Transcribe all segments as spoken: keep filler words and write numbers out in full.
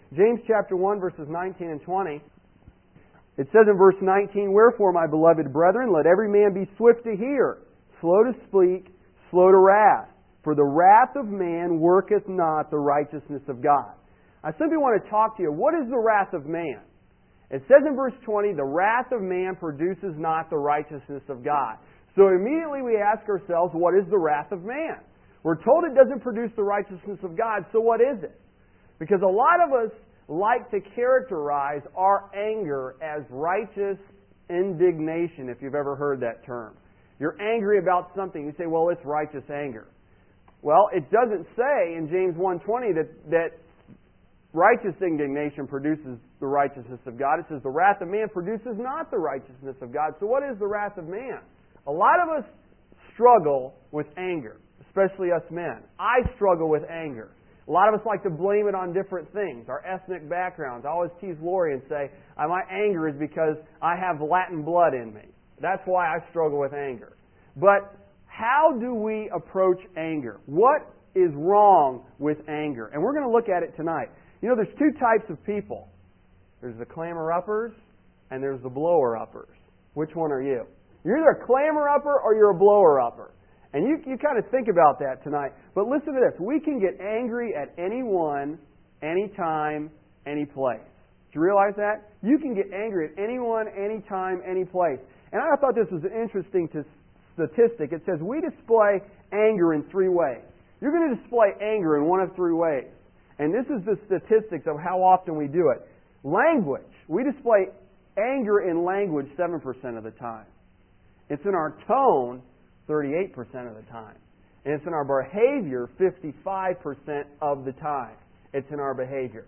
James chapter one, verses nineteen and twenty. It says in verse nineteen, "Wherefore, my beloved brethren, let every man be swift to hear, slow to speak, slow to wrath. For the wrath of man worketh not the righteousness of God." I simply want to talk to you. What is the wrath of man? It says in verse twenty, "The wrath of man produces not the righteousness of God." So immediately we ask ourselves, what is the wrath of man? We're told it doesn't produce the righteousness of God, so what is it? Because a lot of us like to characterize our anger as righteous indignation, if you've ever heard that term. You're angry about something. You say, well, it's righteous anger. Well, it doesn't say in James one twenty that, that righteous indignation produces the righteousness of God. It says the wrath of man produces not the righteousness of God. So what is the wrath of man? A lot of us struggle with anger, especially us men. I struggle with anger. A lot of us like to blame it on different things, our ethnic backgrounds. I always tease Lori and say, my anger is because I have Latin blood in me. That's why I struggle with anger. But how do we approach anger? What is wrong with anger? And we're going to look at it tonight. You know, there's two types of people. There's the clamor-uppers and there's the blower-uppers. Which one are you? You're either a clamor-upper or you're a blower-upper. And you, you kind of think about that tonight. But listen to this. We can get angry at anyone, anytime, any place. Do you realize that? You can get angry at anyone, anytime, any place. And I thought this was an interesting t- statistic. It says we display anger in three ways. You're going to display anger in one of three ways. And this is the statistics of how often we do it. Language. We display anger in language seven percent of the time. It's in our tone thirty-eight percent of the time. And it's in our behavior fifty-five percent of the time. It's in our behavior.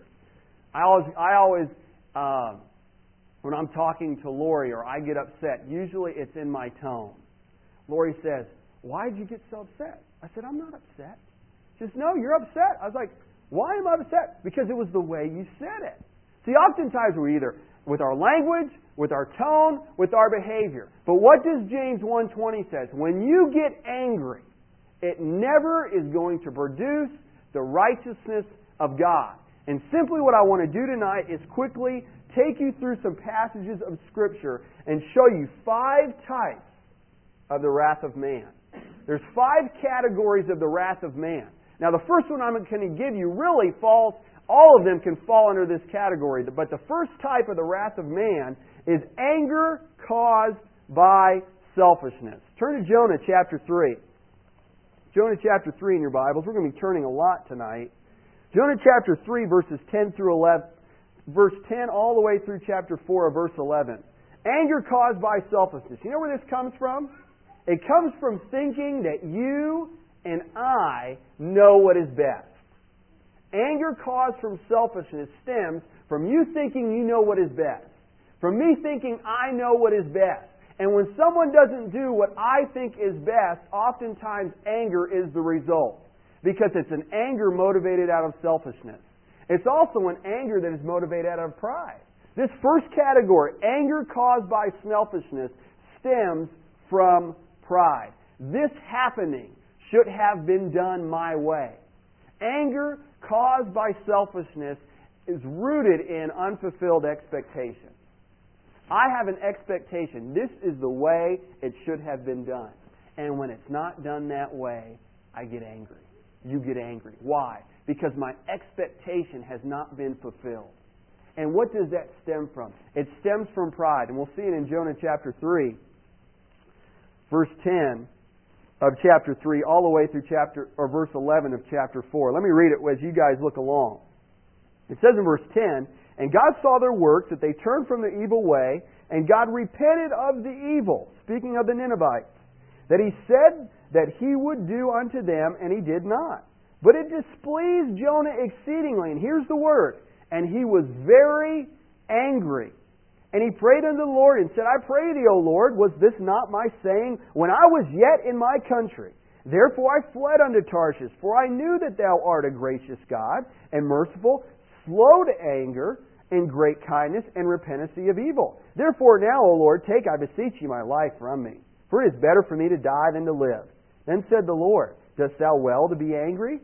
I always, I always uh, when I'm talking to Lori or I get upset, usually it's in my tone. Lori says, "Why did you get so upset?" I said, "I'm not upset." She says, "No, you're upset." I was like, "Why am I upset?" Because it was the way you said it. See, oftentimes we're either with our language, with our tone, with our behavior. But what does James one twenty says? When you get angry, it never is going to produce the righteousness of God. And simply what I want to do tonight is quickly take you through some passages of Scripture and show you five types of the wrath of man. There's five categories of the wrath of man. Now the first one I'm going to give you really falls, all of them can fall under this category. But the first type of the wrath of man is anger caused by selfishness. Turn to Jonah chapter three. Jonah chapter three in your Bibles. We're going to be turning a lot tonight. Jonah chapter three, verses ten through eleven. Verse ten all the way through chapter four of verse eleven. Anger caused by selfishness. You know where this comes from? It comes from thinking that you and I know what is best. Anger caused from selfishness stems from you thinking you know what is best. From me thinking I know what is best. And when someone doesn't do what I think is best, oftentimes anger is the result. Because it's an anger motivated out of selfishness. It's also an anger that is motivated out of pride. This first category, anger caused by selfishness, stems from pride. This happening should have been done my way. Anger caused by selfishness is rooted in unfulfilled expectations. I have an expectation. This is the way it should have been done. And when it's not done that way, I get angry. You get angry. Why? Because my expectation has not been fulfilled. And what does that stem from? It stems from pride. And we'll see it in Jonah chapter three, verse ten of chapter three, all the way through chapter or verse eleven of chapter four. Let me read it as you guys look along. It says in verse ten, "And God saw their works, that they turned from the evil way, and God repented of the evil," speaking of the Ninevites, "that He said that He would do unto them, and He did not. But it displeased Jonah exceedingly," and here's the word, "and he was very angry. And he prayed unto the Lord, and said, I pray thee, O Lord, was this not my saying when I was yet in my country? Therefore I fled unto Tarshish, for I knew that Thou art a gracious God, and merciful, slow to anger, and great kindness, and repentancy of evil. Therefore now, O Lord, take, I beseech you, my life from me. For it is better for me to die than to live. Then said the Lord, Dost thou well to be angry?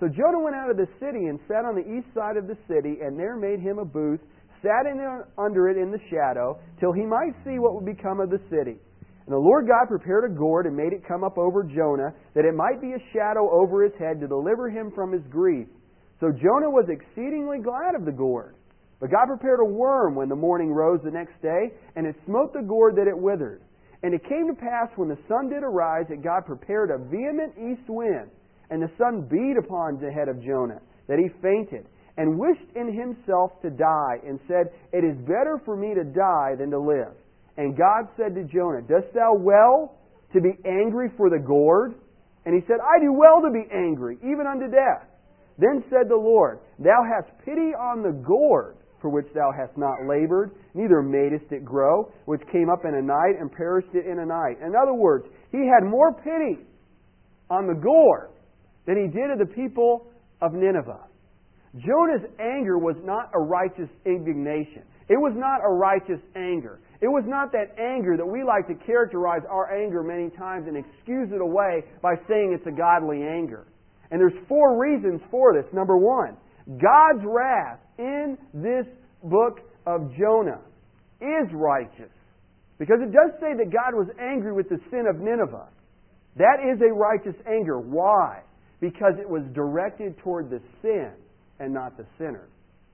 So Jonah went out of the city and sat on the east side of the city, and there made him a booth, sat in under it in the shadow, till he might see what would become of the city. And the Lord God prepared a gourd and made it come up over Jonah, that it might be a shadow over his head to deliver him from his grief. So Jonah was exceedingly glad of the gourd. But God prepared a worm when the morning rose the next day, and it smote the gourd that it withered. And it came to pass, when the sun did arise, that God prepared a vehement east wind, and the sun beat upon the head of Jonah, that he fainted, and wished in himself to die, and said, It is better for me to die than to live. And God said to Jonah, Dost thou well to be angry for the gourd? And he said, I do well to be angry, even unto death. Then said the Lord, Thou hast pity on the gourd, for which thou hast not labored, neither madest it grow, which came up in a night, and perished it in a night. In other words, he had more pity on the gourd than he did of the people of Nineveh. Jonah's anger was not a righteous indignation. It was not a righteous anger. It was not that anger that we like to characterize our anger many times and excuse it away by saying it's a godly anger. And there's four reasons for this. Number one, God's wrath in this book of Jonah is righteous. Because it does say that God was angry with the sin of Nineveh. That is a righteous anger. Why? Because it was directed toward the sin and not the sinner.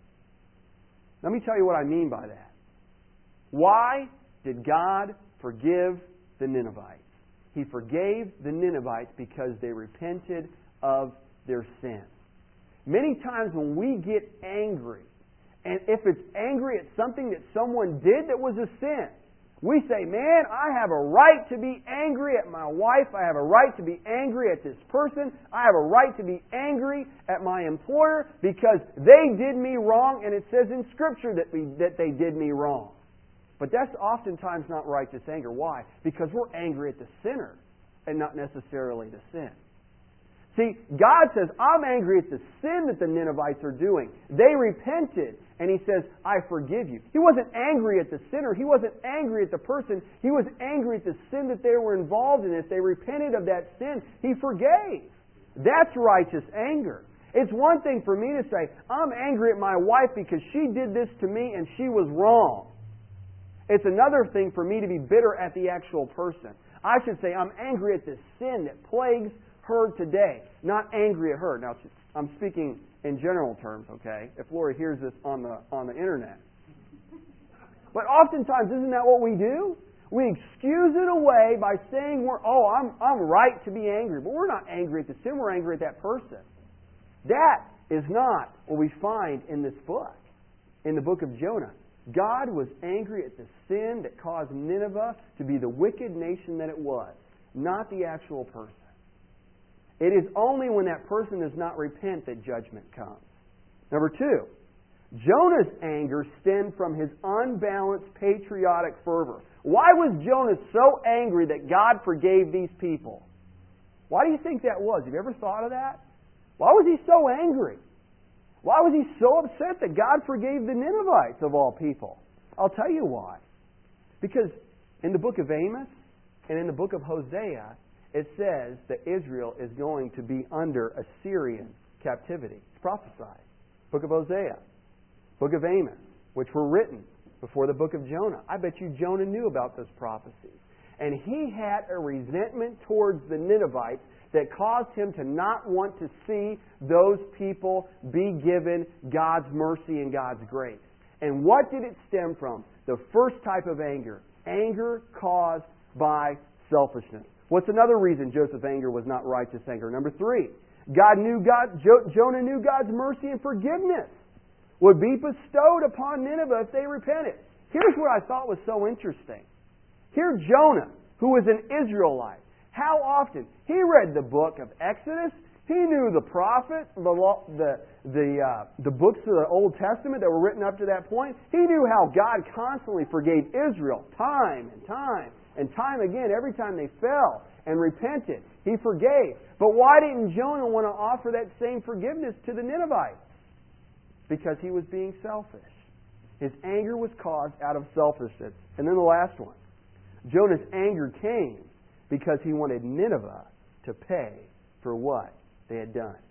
Let me tell you what I mean by that. Why did God forgive the Ninevites? He forgave the Ninevites because they repented of their sin. Many times when we get angry, and if it's angry at something that someone did that was a sin, we say, man, I have a right to be angry at my wife. I have a right to be angry at this person. I have a right to be angry at my employer because they did me wrong, and it says in Scripture that, we, that they did me wrong. But that's oftentimes not righteous anger. Why? Because we're angry at the sinner and not necessarily the sin. See, God says, I'm angry at the sin that the Ninevites are doing. They repented, and He says, I forgive you. He wasn't angry at the sinner. He wasn't angry at the person. He was angry at the sin that they were involved in. If they repented of that sin, He forgave. That's righteous anger. It's one thing for me to say, I'm angry at my wife because she did this to me and she was wrong. It's another thing for me to be bitter at the actual person. I should say, I'm angry at the sin that plagues her today, not angry at her. Now, I'm speaking in general terms, okay? If Lori hears this on the on the internet. But oftentimes, isn't that what we do? We excuse it away by saying we're, oh, I'm I'm right to be angry. But we're not angry at the sin, we're angry at that person. That is not what we find in this book, in the book of Jonah. God was angry at the sin that caused Nineveh to be the wicked nation that it was, not the actual person. It is only when that person does not repent that judgment comes. Number two, Jonah's anger stemmed from his unbalanced patriotic fervor. Why was Jonah so angry that God forgave these people? Why do you think that was? Have you ever thought of that? Why was he so angry? Why was he so upset that God forgave the Ninevites of all people? I'll tell you why. Because in the book of Amos and in the book of Hosea, it says that Israel is going to be under Assyrian captivity. It's prophesied. Book of Hosea, book of Amos, which were written before the book of Jonah. I bet you Jonah knew about those prophecies. And he had a resentment towards the Ninevites that caused him to not want to see those people be given God's mercy and God's grace. And what did it stem from? The first type of anger. Anger caused by selfishness. What's another reason Joseph's anger was not righteous anger? Number three, God knew God, jo- Jonah knew God's mercy and forgiveness would be bestowed upon Nineveh if they repented. Here's what I thought was so interesting. Here Jonah, who was an Israelite, how often? He read the book of Exodus. He knew the prophet, the law, the the uh, the books of the Old Testament that were written up to that point. He knew how God constantly forgave Israel time and time and time again. Every time they fell and repented, He forgave. But why didn't Jonah want to offer that same forgiveness to the Ninevites? Because he was being selfish. His anger was caused out of selfishness. And then the last one. Jonah's anger came because he wanted Nineveh to pay for what they had done.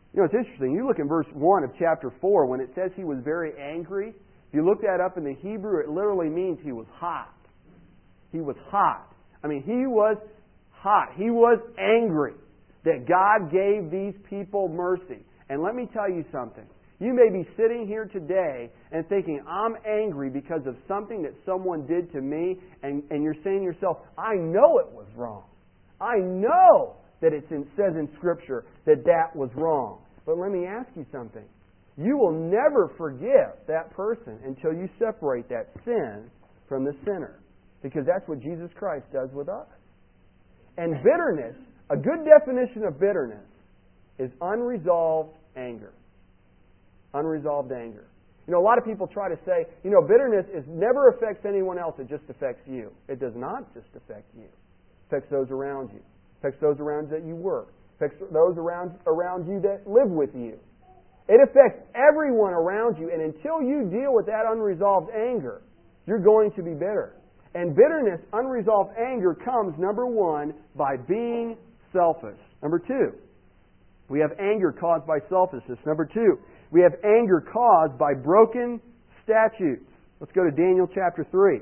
You know, it's interesting. You look in verse one of chapter four, when it says he was very angry, if you look that up in the Hebrew, it literally means he was hot. He was hot. I mean, he was hot. He was angry that God gave these people mercy. And let me tell you something. You may be sitting here today and thinking, I'm angry because of something that someone did to me, and, and you're saying to yourself, I know it was wrong. I know that it says in Scripture that that was wrong. But let me ask you something. You will never forgive that person until you separate that sin from the sinner. Because that's what Jesus Christ does with us. And bitterness, a good definition of bitterness, is unresolved anger. Unresolved anger. You know, a lot of people try to say, you know, bitterness is never affects anyone else, it just affects you. It does not just affect you. It affects those around you. It affects those around that you work. It affects those around, around you that live with you. It affects everyone around you, and until you deal with that unresolved anger, you're going to be bitter. And bitterness, unresolved anger, comes, number one, by being selfish. Number two, we have anger caused by selfishness. Number two, we have anger caused by broken statutes. Let's go to Daniel chapter three.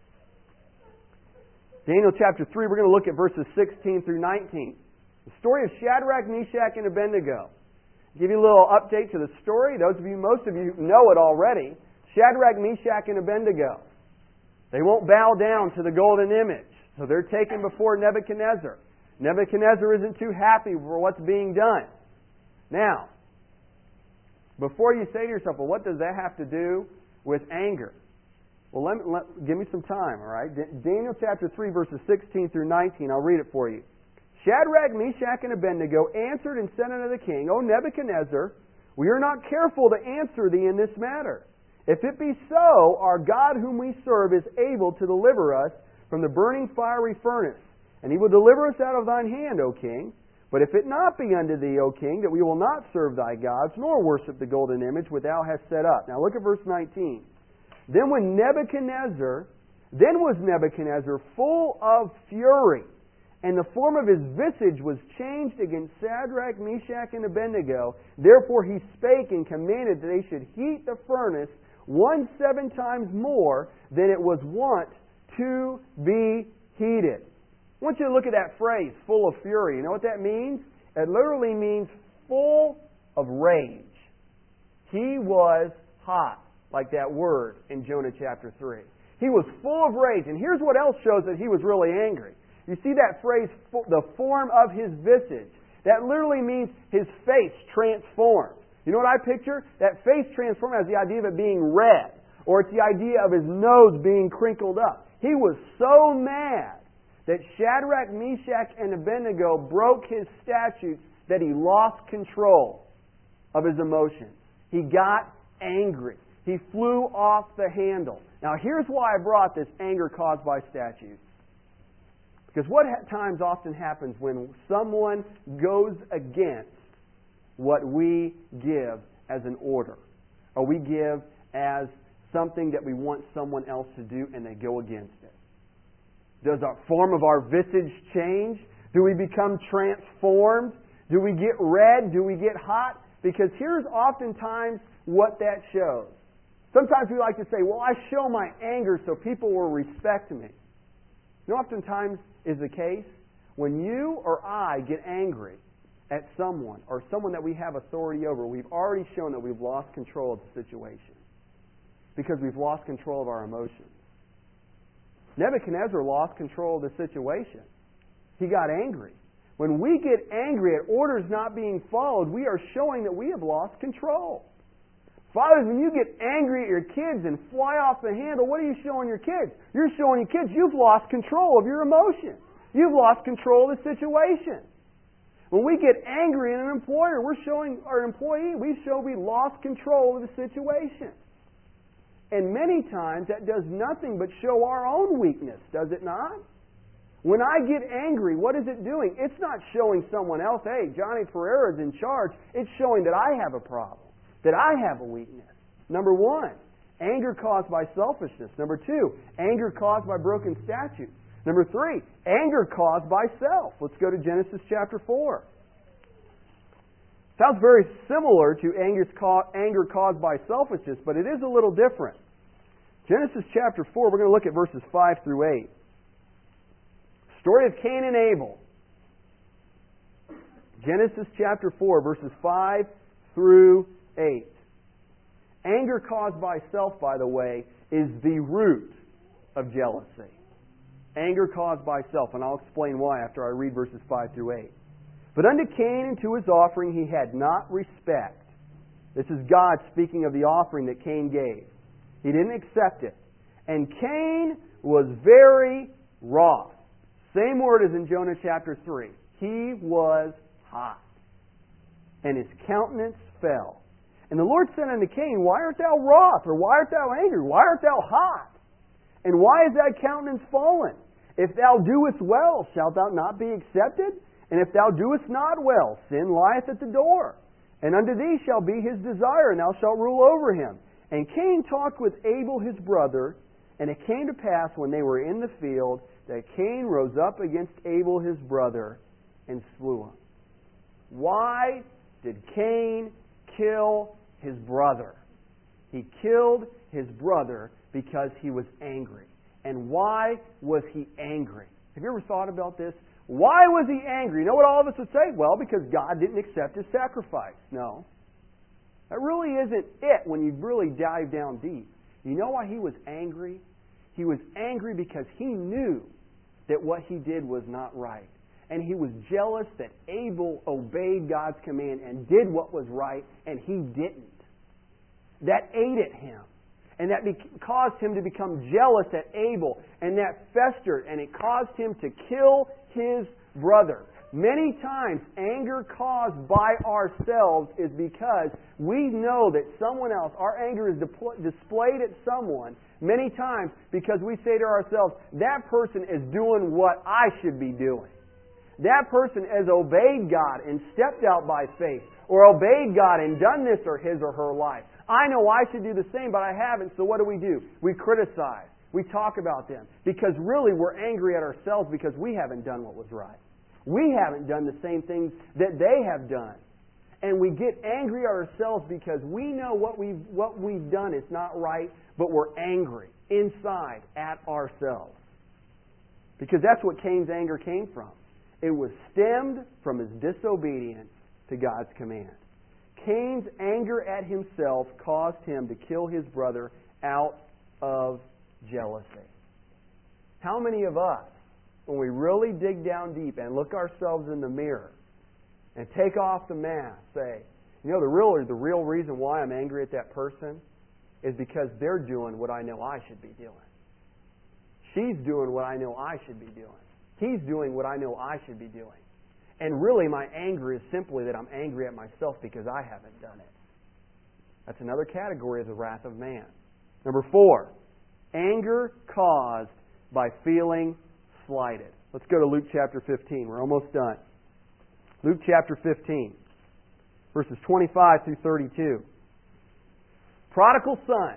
Daniel chapter three, we're going to look at verses sixteen through nineteen. The story of Shadrach, Meshach, and Abednego. I'll give you a little update to the story. Those of you, most of you know it already. Shadrach, Meshach, and Abednego. They won't bow down to the golden image. So they're taken before Nebuchadnezzar. Nebuchadnezzar isn't too happy for what's being done. Now, before you say to yourself, well, what does that have to do with anger? Well, let me, let, give me some time, all right? Daniel chapter three, verses sixteen through nineteen. I'll read it for you. Shadrach, Meshach, and Abednego answered and said unto the king, O Nebuchadnezzar, we are not careful to answer thee in this matter. If it be so, our God whom we serve is able to deliver us from the burning fiery furnace, and he will deliver us out of thine hand, O king. But if it not be unto thee, O king, that we will not serve thy gods, nor worship the golden image which thou hast set up. Now look at verse nineteen. Then when Nebuchadnezzar, then was Nebuchadnezzar full of fury, and the form of his visage was changed against Shadrach, Meshach, and Abednego. Therefore he spake and commanded that they should heat the furnace one seven times more than it was wont to be heated. I want you to look at that phrase, full of fury. You know what that means? It literally means full of rage. He was hot, like that word in Jonah chapter three. He was full of rage. And here's what else shows that he was really angry. You see that phrase, the form of his visage. That literally means his face transformed. You know what I picture? That face transformed has the idea of it being red. Or it's the idea of his nose being crinkled up. He was so mad that Shadrach, Meshach, and Abednego broke his statutes that he lost control of his emotions. He got angry. He flew off the handle. Now here's why I brought this anger caused by statutes. Because what times often happens when someone goes against what we give as an order, or we give as something that we want someone else to do and they go against it. Does our form of our visage change? Do we become transformed? Do we get red? Do we get hot? Because here's oftentimes what that shows. Sometimes we like to say, well, I show my anger so people will respect me. You know, oftentimes is the case when you or I get angry at someone or someone that we have authority over, we've already shown that we've lost control of the situation because we've lost control of our emotions. Nebuchadnezzar lost control of the situation. He got angry. When we get angry at orders not being followed, we are showing that we have lost control. Fathers, when you get angry at your kids and fly off the handle, what are you showing your kids? You're showing your kids you've lost control of your emotions. You've lost control of the situation. When we get angry at an employer, we're showing our employee, we show we lost control of the situation. And many times that does nothing but show our own weakness, does it not? When I get angry, what is it doing? It's not showing someone else, hey, Johnny Pereira is in charge. It's showing that I have a problem, that I have a weakness. Number one, anger caused by selfishness. Number two, anger caused by broken statutes. Number three, anger caused by self. Let's go to Genesis chapter four. Sounds very similar to anger caused by selfishness, but it is a little different. Genesis chapter four, we're going to look at verses five through eight. Story of Cain and Abel. Genesis chapter four, verses five through eight. Anger caused by self, by the way, is the root of jealousy. Anger caused by self, and I'll explain why after I read verses five through eight. But unto Cain and to his offering he had not respect. This is God speaking of the offering that Cain gave. He didn't accept it. And Cain was very wroth. Same word as in Jonah chapter three. He was hot. And his countenance fell. And the Lord said unto Cain, Why art thou wroth? Or why art thou angry? Why art thou hot? And why is thy countenance fallen? If thou doest well, shalt thou not be accepted? And if thou doest not well, sin lieth at the door. And unto thee shall be his desire, and thou shalt rule over him. And Cain talked with Abel his brother, and it came to pass when they were in the field that Cain rose up against Abel his brother and slew him. Why did Cain kill his brother? He killed his brother because he was angry. And why was he angry? Have you ever thought about this? Why was he angry? You know what all of us would say? Well, because God didn't accept his sacrifice. No. That really isn't it when you really dive down deep. You know why he was angry? He was angry because he knew that what he did was not right. And he was jealous that Abel obeyed God's command and did what was right, and he didn't. That ate at him. And that be- caused him to become jealous at Abel. And that festered, and it caused him to kill his brother. Many times, anger caused by ourselves is because we know that someone else, our anger is depl- displayed at someone many times because we say to ourselves, that person is doing what I should be doing. That person has obeyed God and stepped out by faith, or obeyed God and done this or his or her life. I know I should do the same, but I haven't, so what do we do? We criticize. We talk about them. Because really we're angry at ourselves because we haven't done what was right. We haven't done the same things that they have done. And we get angry at ourselves because we know what we've, what we've done is not right, but we're angry inside at ourselves. Because that's what Cain's anger came from. It was stemmed from his disobedience to God's command. Cain's anger at himself caused him to kill his brother out of jealousy. How many of us, when we really dig down deep and look ourselves in the mirror and take off the mask, say, you know, the real, the real reason why I'm angry at that person is because they're doing what I know I should be doing. She's doing what I know I should be doing. He's doing what I know I should be doing. And really my anger is simply that I'm angry at myself because I haven't done it. That's another category of the wrath of man. Number four, anger caused by feeling slighted. Let's go to Luke chapter fifteen. We're almost done. Luke chapter fifteen, verses twenty-five through thirty-two. Prodigal son.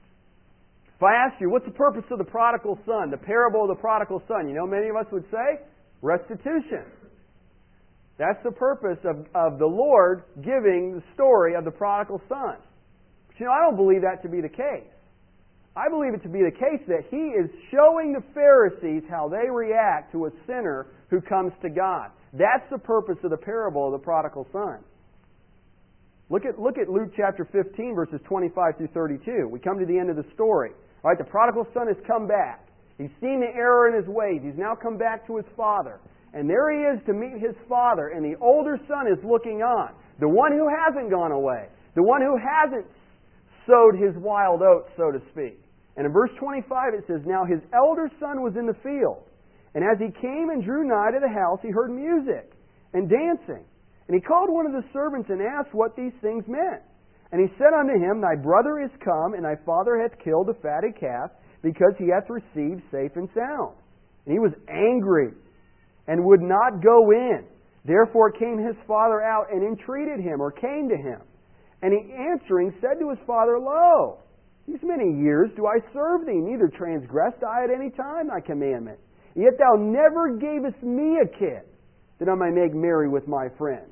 If I ask you, what's the purpose of the prodigal son? The parable of the prodigal son. You know, many of us would say, restitution. That's the purpose of, of the Lord giving the story of the prodigal son. But you know, I don't believe that to be the case. I believe it to be the case that He is showing the Pharisees how they react to a sinner who comes to God. That's the purpose of the parable of the prodigal son. Look at, look at Luke chapter fifteen, verses twenty-five through thirty-two. We come to the end of the story. All right, the prodigal son has come back. He's seen the error in his ways. He's now come back to his father. And there he is to meet his father, and the older son is looking on. The one who hasn't gone away. The one who hasn't sowed his wild oats, so to speak. And in verse twenty-five it says, Now his elder son was in the field, and as he came and drew nigh to the house, he heard music and dancing. And he called one of the servants and asked what these things meant. And he said unto him, Thy brother is come, and thy father hath killed a fatted calf, because he hath received safe and sound. And he was angry, and would not go in. Therefore came his father out, and entreated him, or came to him. And he answering said to his father, Lo, these many years do I serve thee, neither transgressed I at any time thy commandment. Yet thou never gavest me a kid, that I might make merry with my friends.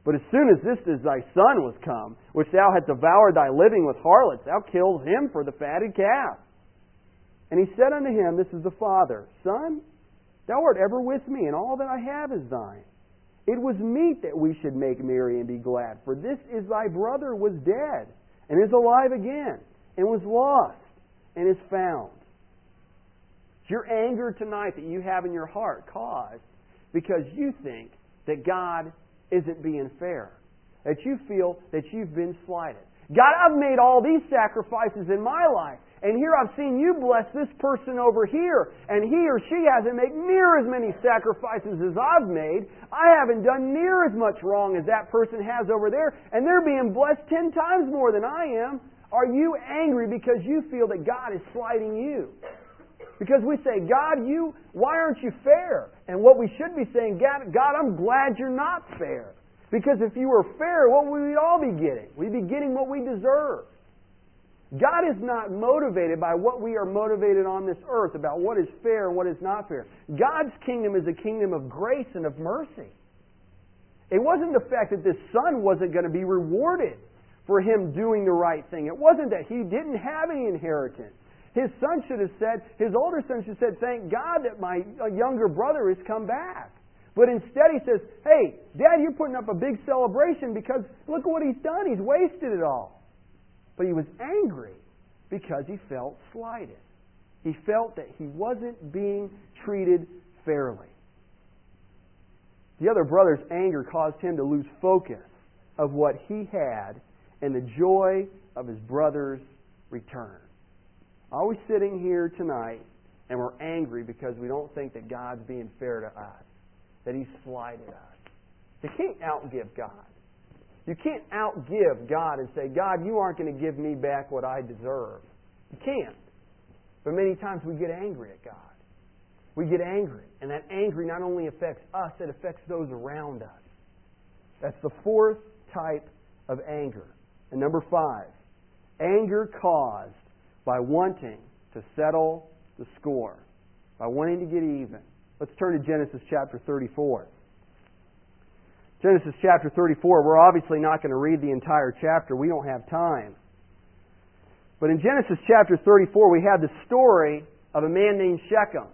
But as soon as this is thy son was come, which thou hast devoured thy living with harlots, thou killed him for the fatted calf. And he said unto him, this is the father, Son, thou art ever with me, and all that I have is thine. It was meet that we should make merry and be glad, for this is thy brother was dead, and is alive again, and was lost, and is found. It's your anger tonight that you have in your heart caused because you think that God isn't being fair. That you feel that you've been slighted. God, I've made all these sacrifices in my life. And here I've seen you bless this person over here. And he or she hasn't made near as many sacrifices as I've made. I haven't done near as much wrong as that person has over there. And they're being blessed ten times more than I am. Are you angry because you feel that God is slighting you? Because we say, God, you, why aren't you fair? And what we should be saying, God, God, I'm glad you're not fair. Because if you were fair, what would we all be getting? We'd be getting what we deserve. God is not motivated by what we are motivated on this earth about what is fair and what is not fair. God's kingdom is a kingdom of grace and of mercy. It wasn't the fact that this son wasn't going to be rewarded for him doing the right thing. It wasn't that he didn't have any inheritance. His son should have said, his older son should have said, thank God that my younger brother has come back. But instead he says, hey, Dad, you're putting up a big celebration because look at what he's done. He's wasted it all. But he was angry because he felt slighted. He felt that he wasn't being treated fairly. The other brother's anger caused him to lose focus of what he had and the joy of his brother's return. Are we sitting here tonight and we're angry because we don't think that God's being fair to us? That He's slighted us? You can't outgive God. You can't outgive God and say, God, you aren't going to give me back what I deserve. You can't. But many times we get angry at God. We get angry. And that angry not only affects us, it affects those around us. That's the fourth type of anger. And number five, anger caused by wanting to settle the score, by wanting to get even. Let's turn to Genesis chapter thirty-four. Genesis chapter thirty-four, we're obviously not going to read the entire chapter. We don't have time. But in Genesis chapter thirty-four, we have the story of a man named Shechem.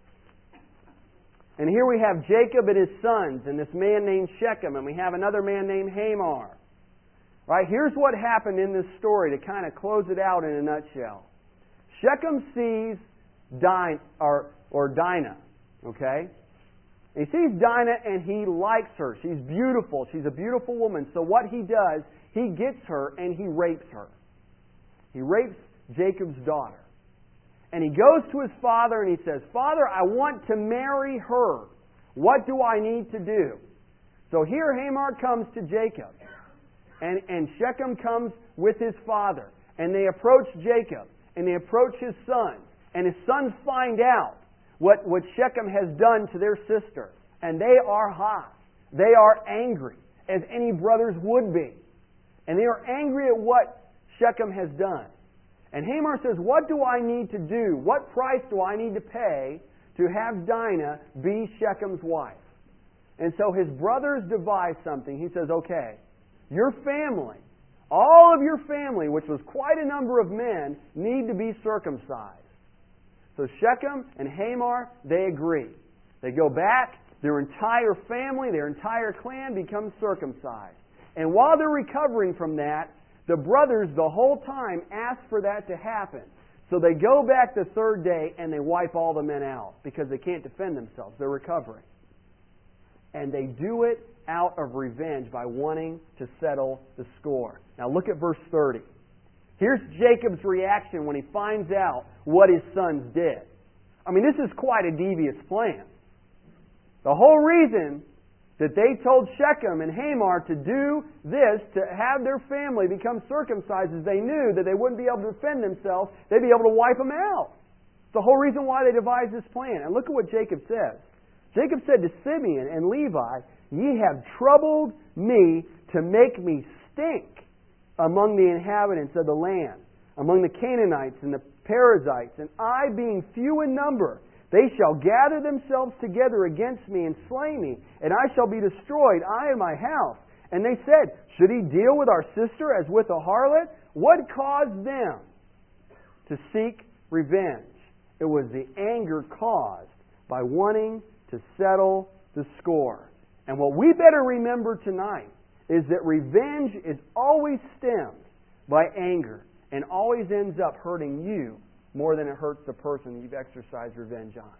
And here we have Jacob and his sons and this man named Shechem, and we have another man named Hamor. Right? Here's what happened in this story to kind of close it out in a nutshell. Shechem sees Dinah, or, or Dinah, okay? He sees Dinah and he likes her. She's beautiful. She's a beautiful woman. So what he does, he gets her and he rapes her. He rapes Jacob's daughter. And he goes to his father and he says, Father, I want to marry her. What do I need to do? So here Hamor comes to Jacob. And, and Shechem comes with his father. And they approach Jacob. And they approach his sons. And his sons find out what, what Shechem has done to their sister. And they are hot. They are angry, as any brothers would be. And they are angry at what Shechem has done. And Hamor says, what do I need to do? What price do I need to pay to have Dinah be Shechem's wife? And so his brothers devise something. He says, okay, your family, all of your family, which was quite a number of men, need to be circumcised. So Shechem and Hamor, they agree. They go back, their entire family, their entire clan becomes circumcised. And while they're recovering from that, the brothers the whole time ask for that to happen. So they go back the third day and they wipe all the men out because they can't defend themselves. They're recovering. And they do it out of revenge by wanting to settle the score. Now look at verse thirty. Here's Jacob's reaction when he finds out what his sons did. I mean, this is quite a devious plan. The whole reason that they told Shechem and Hamor to do this, to have their family become circumcised, is they knew that they wouldn't be able to defend themselves. They'd be able to wipe them out. It's the whole reason why they devised this plan. And look at what Jacob says. Jacob said to Simeon and Levi, Ye have troubled me to make me stink among the inhabitants of the land, among the Canaanites and the Perizzites, and I being few in number, they shall gather themselves together against me and slay me, and I shall be destroyed, I and my house. And they said, should he deal with our sister as with a harlot? What caused them to seek revenge? It was the anger caused by wanting to settle the score. And what we better remember tonight is that revenge is always stemmed by anger and always ends up hurting you more than it hurts the person you've exercised revenge on.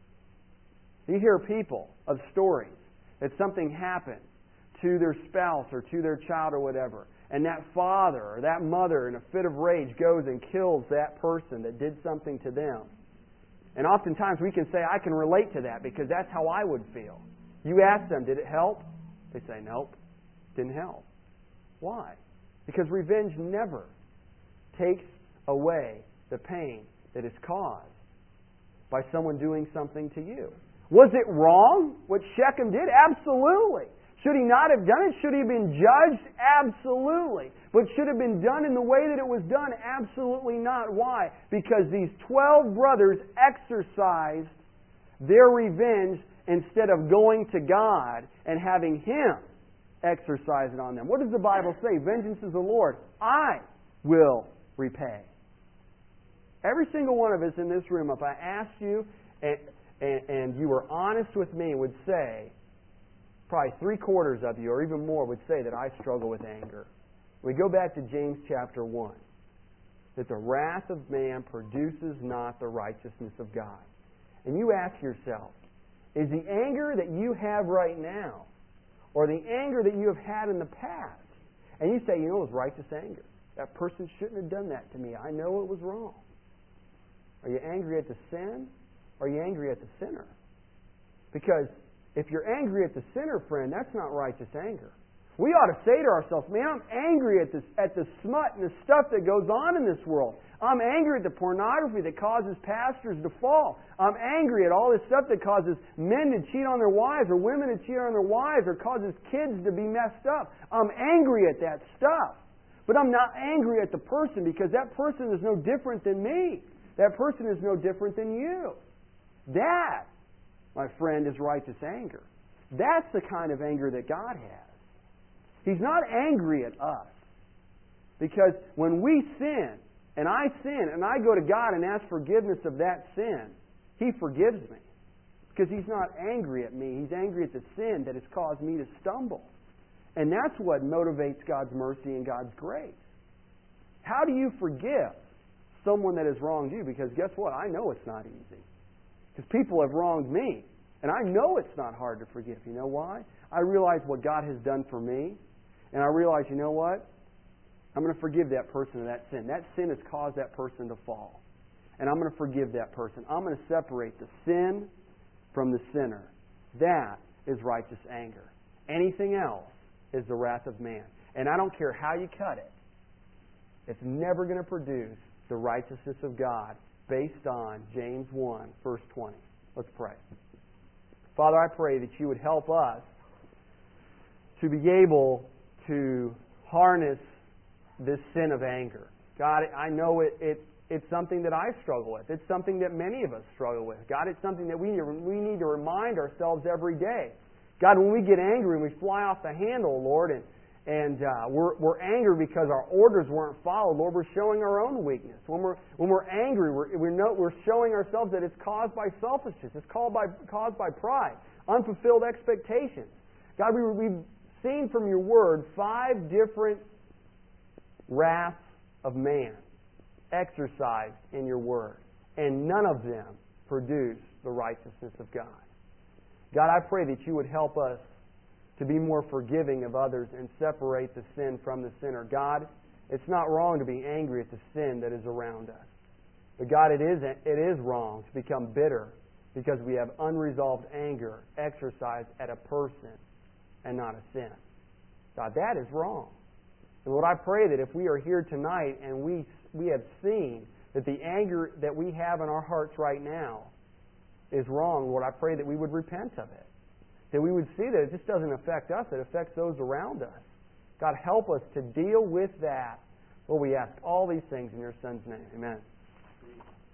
You hear people of stories that something happened to their spouse or to their child or whatever, and that father or that mother in a fit of rage goes and kills that person that did something to them. And oftentimes we can say, I can relate to that because that's how I would feel. You ask them, did it help? They say, nope, didn't help. Why? Because revenge never takes away the pain that is caused by someone doing something to you. Was it wrong what Shechem did? Absolutely. Should he not have done it? Should he have been judged? Absolutely. But should it have been done in the way that it was done? Absolutely not. Why? Because these twelve brothers exercised their revenge instead of going to God and having Him exercise it on them. What does the Bible say? Vengeance is the Lord. I will repay. Every single one of us in this room, if I asked you and, and, and you were honest with me, would say, probably three quarters of you or even more would say that I struggle with anger. We go back to James chapter one. That the wrath of man produces not the righteousness of God. And you ask yourself, is the anger that you have right now or the anger that you have had in the past? And you say, you know, it was righteous anger. That person shouldn't have done that to me. I know it was wrong. Are you angry at the sin or are you angry at the sinner? Because if you're angry at the sinner, friend, that's not righteous anger. We ought to say to ourselves, man, I'm angry at this, at the smut and the stuff that goes on in this world. I'm angry at the pornography that causes pastors to fall. I'm angry at all this stuff that causes men to cheat on their wives or women to cheat on their wives or causes kids to be messed up. I'm angry at that stuff. But I'm not angry at the person because that person is no different than me. That person is no different than you. That, my friend, is righteous anger. That's the kind of anger that God has. He's not angry at us. Because when we sin, and I sin, and I go to God and ask forgiveness of that sin, He forgives me. Because He's not angry at me. He's angry at the sin that has caused me to stumble. And that's what motivates God's mercy and God's grace. How do you forgive someone that has wronged you? Because guess what? I know it's not easy. Because people have wronged me. And I know it's not hard to forgive. You know why? I realize what God has done for me. And I realize, you know what? I'm going to forgive that person of that sin. That sin has caused that person to fall. And I'm going to forgive that person. I'm going to separate the sin from the sinner. That is righteous anger. Anything else is the wrath of man. And I don't care how you cut it. It's never going to produce the righteousness of God based on James one, verse twenty. Let's pray. Father, I pray that you would help us to be able to harness this sin of anger. God, I know it, it, it's something that I struggle with. It's something that many of us struggle with. God, it's something that we need, we need to remind ourselves every day. God, when we get angry and we fly off the handle, Lord, and, and uh, we're, we're angry because our orders weren't followed, Lord, we're showing our own weakness. When we're, when we're angry, we're, we're, no, we're showing ourselves that it's caused by selfishness. It's caused by, caused by pride, unfulfilled expectations. God, we, we've seen from your word five different wraths of man exercised in your word, and none of them produce the righteousness of God. God, I pray that you would help us to be more forgiving of others and separate the sin from the sinner. God, it's not wrong to be angry at the sin that is around us. But God, it is, it is wrong to become bitter because we have unresolved anger exercised at a person and not a sin. God, that is wrong. And Lord, I pray that if we are here tonight and we we have seen that the anger that we have in our hearts right now is wrong, Lord, I pray that we would repent of it. That we would see that it just doesn't affect us, it affects those around us. God, help us to deal with that. Lord, we ask all these things in your Son's name. Amen.